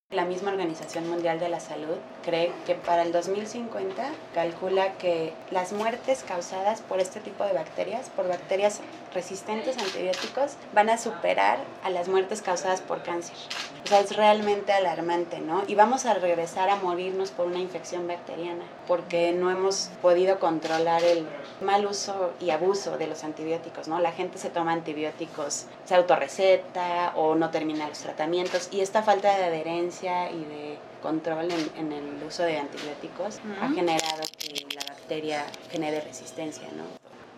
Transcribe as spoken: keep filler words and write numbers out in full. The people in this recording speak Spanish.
La misma Organización Mundial de la Salud cree que para el dos mil cincuenta calcula que las muertes causadas por este tipo de bacterias, por bacterias resistentes a antibióticos, van a superar a las muertes causadas por cáncer. O sea, es realmente alarmante, ¿no? Y vamos a regresar a morirnos por una infección bacteriana, porque no hemos podido controlar el mal uso y abuso de los antibióticos, ¿no? La gente se toma antibióticos, se autorreceta o no termina los tratamientos, y esta falta de adherencia y de control en, en el uso de antibióticos uh-huh. ha generado que la bacteria genere resistencia, ¿no?